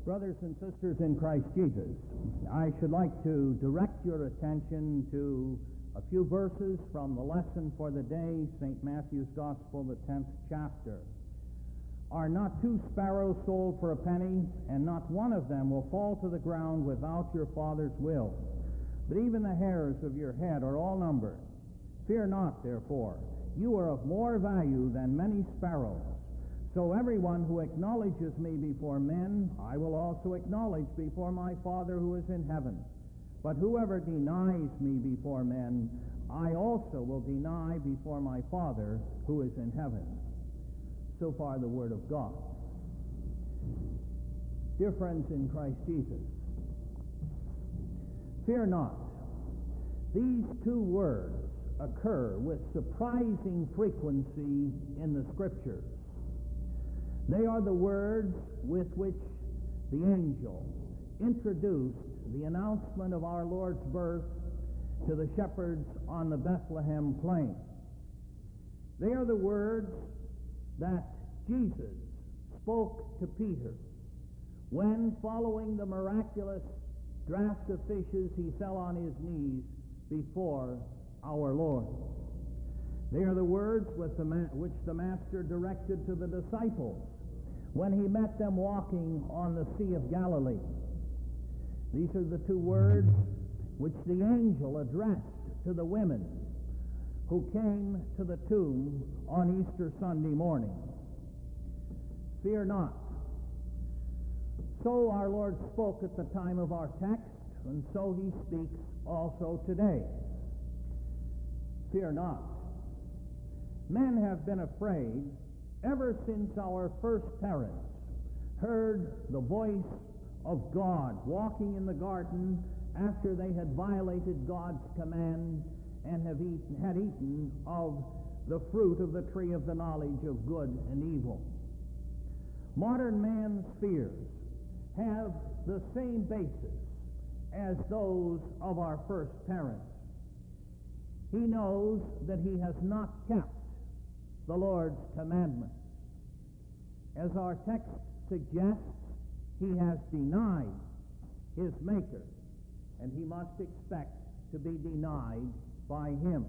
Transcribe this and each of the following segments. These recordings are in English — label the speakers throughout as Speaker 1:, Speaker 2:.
Speaker 1: Brothers and sisters in Christ Jesus, I should like to direct your attention to a few verses from the lesson for the day, St. Matthew's Gospel, the 10th chapter. Are not 2 sparrows sold for a penny, and not one of them will fall to the ground without your Father's will? But even the hairs of your head are all numbered. Fear not, therefore. You are of more value than many sparrows. So everyone who acknowledges me before men, I will also acknowledge before my Father who is in heaven. But whoever denies me before men, I also will deny before my Father who is in heaven. So far the Word of God. Dear friends in Christ Jesus, fear not. These 2 words occur with surprising frequency in the Scriptures. They are the words with which the angel introduced the announcement of our Lord's birth to the shepherds on the Bethlehem plain. They are the words that Jesus spoke to Peter when, following the miraculous draught of fishes, he fell on his knees before our Lord. They are the words which the Master directed to the disciples when he met them walking on the Sea of Galilee. These are the 2 words which the angel addressed to the women who came to the tomb on Easter Sunday morning. Fear not. So our Lord spoke at the time of our text, and so he speaks also today. Fear not. Men have been afraid ever since our first parents heard the voice of God walking in the garden after they had violated God's command and had eaten of the fruit of the tree of the knowledge of good and evil. Modern man's fears have the same basis as those of our first parents. He knows that he has not kept the Lord's commandments. As our text suggests, he has denied his Maker, and he must expect to be denied by him.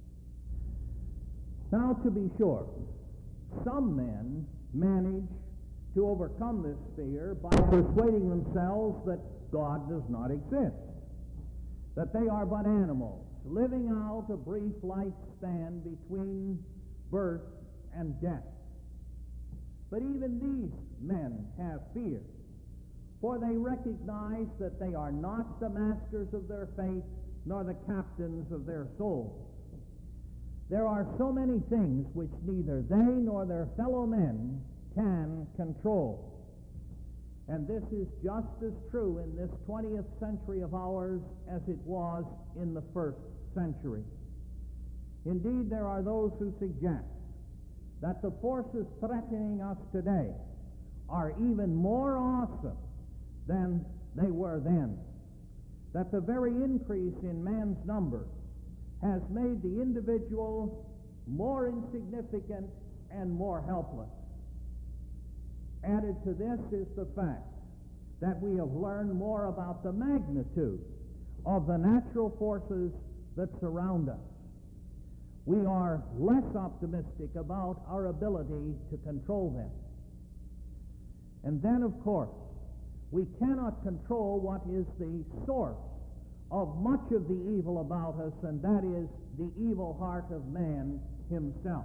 Speaker 1: Now, to be sure, some men manage to overcome this fear by persuading themselves that God does not exist, that they are but animals, living out a brief lifespan between birth and death. But even these men have fear, for they recognize that they are not the masters of their faith, nor the captains of their souls. There are so many things which neither they nor their fellow men can control. And this is just as true in this 20th century of ours as it was in the first century. Indeed, there are those who suggest that the forces threatening us today are even more awesome than they were then, that the very increase in man's numbers has made the individual more insignificant and more helpless. Added to this is the fact that we have learned more about the magnitude of the natural forces that surround us. We are less optimistic about our ability to control them. And then, of course, we cannot control what is the source of much of the evil about us, and that is the evil heart of man himself.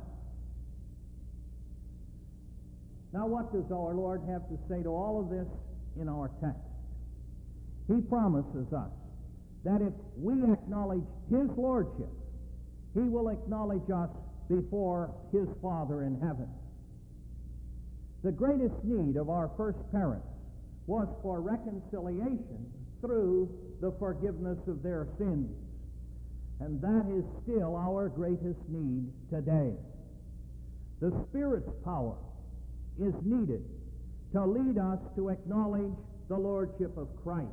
Speaker 1: Now, what does our Lord have to say to all of this in our text? He promises us that if we acknowledge his lordship, he will acknowledge us before his Father in heaven. The greatest need of our first parents was for reconciliation through the forgiveness of their sins. And that is still our greatest need today. The Spirit's power is needed to lead us to acknowledge the lordship of Christ.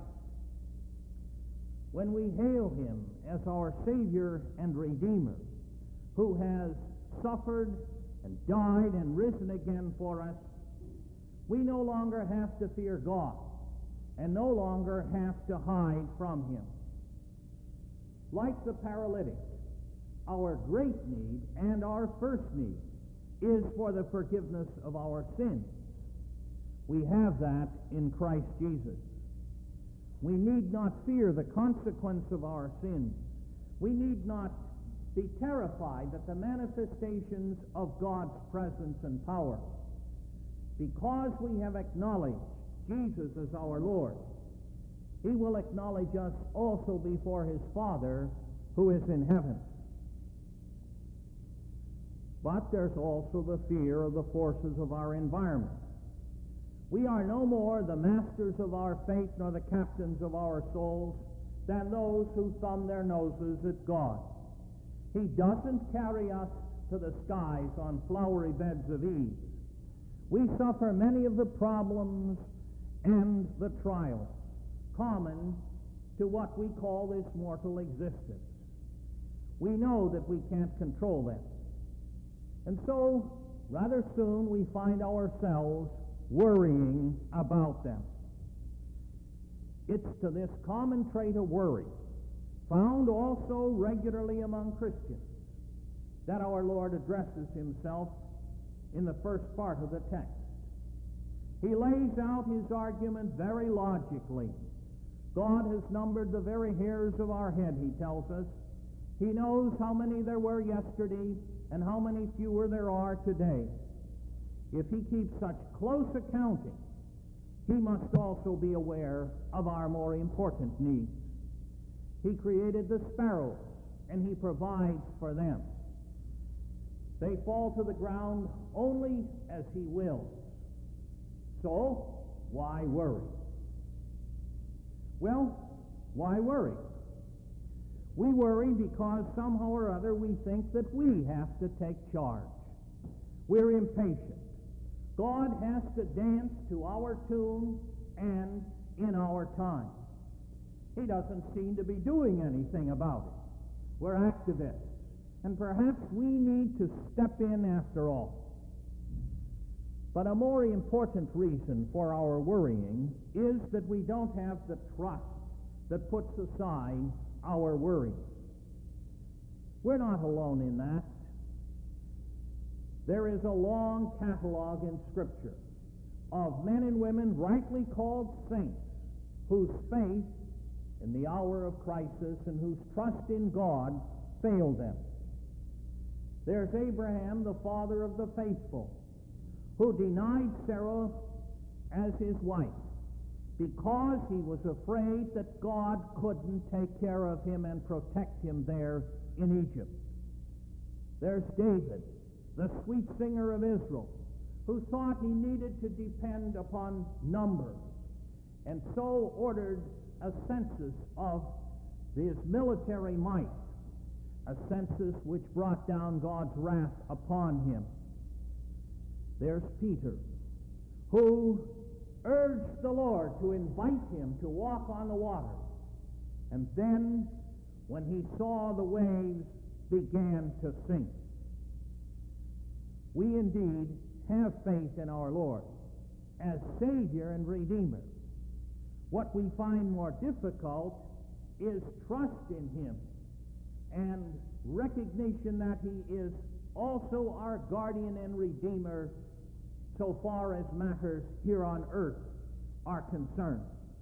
Speaker 1: When we hail him as our Savior and Redeemer, who has suffered and died and risen again for us, we no longer have to fear God, and no longer have to hide from him. Like the paralytic, our great need and our first need is for the forgiveness of our sins. We have that in Christ Jesus. We need not fear the consequence of our sins. We need not be terrified at the manifestations of God's presence and power. Because we have acknowledged Jesus as our Lord, he will acknowledge us also before his Father who is in heaven. But there's also the fear of the forces of our environment. We are no more the masters of our fate nor the captains of our souls than those who thumb their noses at God. He doesn't carry us to the skies on flowery beds of ease. We suffer many of the problems and the trials common to what we call this mortal existence. We know that we can't control them. And so, rather soon, we find ourselves worrying about them. It's to this common trait of worry, found also regularly among Christians, that our Lord addresses himself in the first part of the text. He lays out his argument very logically. God has numbered the very hairs of our head, he tells us. He knows how many there were yesterday and how many fewer there are today. If he keeps such close accounting, he must also be aware of our more important needs. He created the sparrows, and he provides for them. They fall to the ground only as he wills. So, why worry? Well, why worry? We worry because somehow or other we think that we have to take charge. We're impatient. God has to dance to our tune and in our time. He doesn't seem to be doing anything about it. We're activists, and perhaps we need to step in after all. But a more important reason for our worrying is that we don't have the trust that puts aside our worries. We're not alone in that. There is a long catalog in Scripture of men and women rightly called saints whose faith in the hour of crisis and whose trust in God failed them. There's Abraham, the father of the faithful, who denied Sarah as his wife because he was afraid that God couldn't take care of him and protect him there in Egypt. There's David, the sweet singer of Israel, who thought he needed to depend upon numbers, and so ordered a census of his military might, a census which brought down God's wrath upon him. There's Peter, who urged the Lord to invite him to walk on the water, and then, when he saw the waves, began to sink. We indeed have faith in our Lord as Savior and Redeemer. What we find more difficult is trust in him and recognition that he is also our guardian and Redeemer so far as matters here on earth are concerned.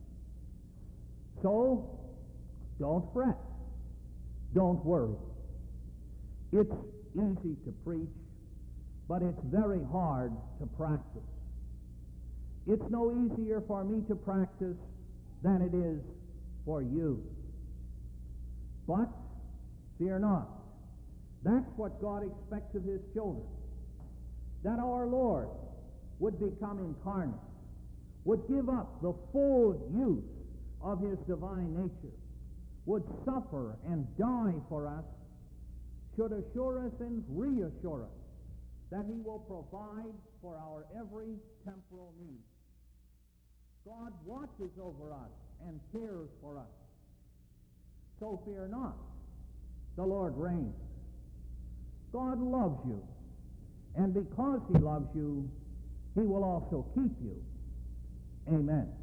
Speaker 1: So, don't fret. Don't worry. It's easy to preach, but it's very hard to practice. It's no easier for me to practice than it is for you. But fear not. That's what God expects of his children. That our Lord would become incarnate, would give up the full use of his divine nature, would suffer and die for us, should assure us and reassure us that he will provide for our every temporal need. God watches over us and cares for us. So fear not. The Lord reigns. God loves you. And because he loves you, he will also keep you. Amen.